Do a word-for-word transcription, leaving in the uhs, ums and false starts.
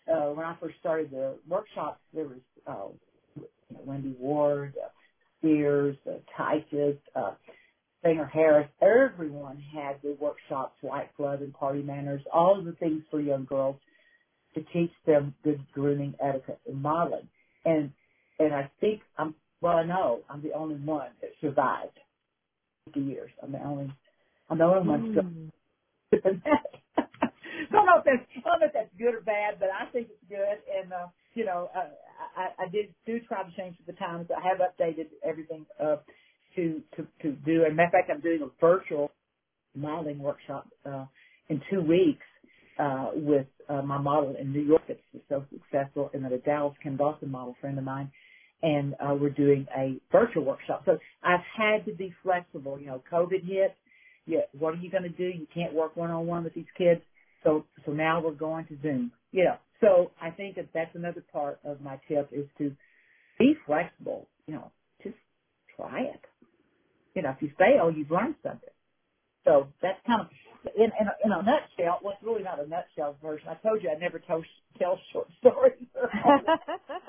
uh, when I first started the workshops, there was uh, you know, Wendy Ward, uh, Spears, uh, Titus, uh, Singer Harris. Everyone had the workshops, White Glove and Party Manners, all of the things for young girls to teach them good grooming etiquette and modeling. And and I think I'm well, I know I'm the only one that survived fifty years. I'm the only I'm the only one still Mm. doing that. I don't know if that's I don't know if that's good or bad, but I think it's good. And uh, you know, uh, I, I did do try to change with the times. I have updated everything uh, to to to do. And matter of fact, I'm doing a virtual modeling workshop uh, in two weeks uh, with uh, my model in New York that's so successful, and then a Dallas Ken Dawson model friend of mine. And uh, we're doing a virtual workshop. So I've had to be flexible. You know, COVID hit. Yeah, what are you going to do? You can't work one-on-one with these kids. So so now we're going to Zoom. You know, so I think that that's another part of my tip is to be flexible. You know, just try it. You know, if you fail, you've learned something. So that's kind of, in, in, a, in a nutshell, well, it's really not a nutshell version. I told you I never tell, tell short stories.